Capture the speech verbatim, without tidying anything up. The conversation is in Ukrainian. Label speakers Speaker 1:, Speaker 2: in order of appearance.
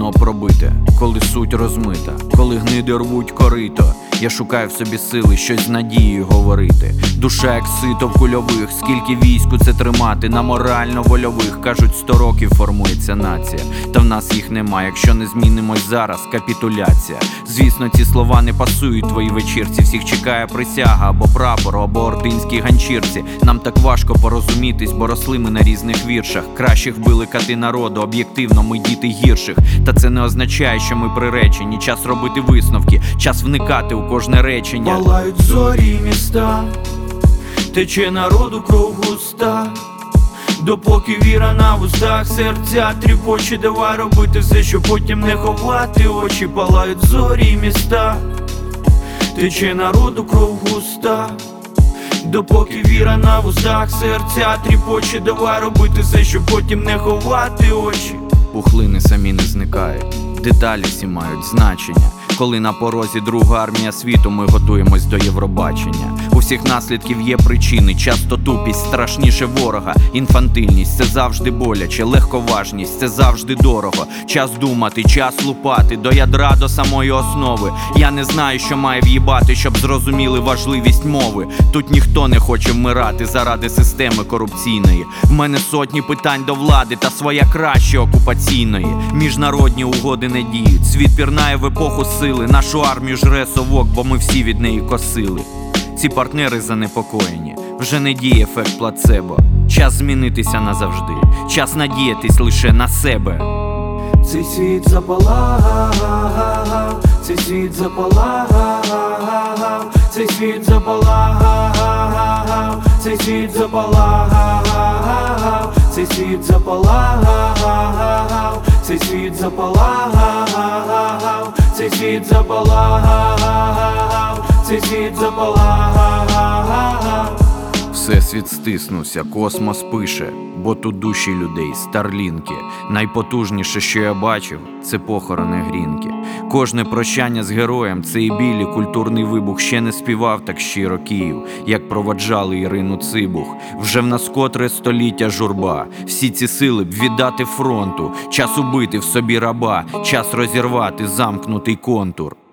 Speaker 1: вікно пробите, коли суть розмита, коли гниди рвуть корито. Я шукаю в собі сили щось з надією говорити. Душа як сито в кульових, скільки війську це тримати на морально-вольових. Кажуть, сто років формується нація, та в нас їх нема. Якщо не змінимось зараз, капітуляція. Звісно, ці слова не пасують твоїй вечірці. Всіх чекає присяга, або прапор, або ординській ганчірці. Нам так важко порозумітись, бо росли ми на різних віршах. Кращих били кати народу, об'єктивно ми діти гірших. Та це не означає, що ми приречені. Час робити висновки, час вникати у кожне речення.
Speaker 2: Палають зорі міста, тече народу кров густа. Допоки віра на вустах, серця тріпоче. Давай робити все, щоб потім не ховати очі. Палають зорі міста, тече народу кров густа. Допоки віра на вустах, серця тріпоче. Давай робити все, щоб потім не ховати очі.
Speaker 1: Пухлини самі не зникають, деталі всі мають значення. Коли на порозі друга армія світу, ми готуємось до Євробачення. У всіх наслідків є причини, часто тупість страшніше ворога. Інфантильність – це завжди боляче, легковажність – це завжди дорого. Час думати, час лупати, до ядра, до самої основи. Я не знаю, що має в'їбати, щоб зрозуміли важливість мови. Тут ніхто не хоче вмирати заради системи корупційної. В мене сотні питань до влади та своя краще окупаційної. Міжнародні угоди не діють, світ пірнає в епоху сили. Нашу армію жре совок, бо ми всі від неї косили. Ці партнери занепокоєні, вже не діє ефект плацебо. Час змінитися назавжди, час надіятись лише на себе.
Speaker 2: Цей світ запалав, цей світ запалав, цей світ запалав, цей світ запалав, цей світ запалав, цей світ запалав, цей світ запалав, цей світ запалав.
Speaker 1: Всесвіт стиснувся, космос пише, бо тут душі людей, старлінки. Найпотужніше, що я бачив, це похорони грінки. Кожне прощання з героєм, це і білі, культурний вибух. Ще не співав так щиро Київ, як проводжали Ірину Цибух. Вже в нас котре століття журба, всі ці сили б віддати фронту. Час убити в собі раба, час розірвати замкнутий контур.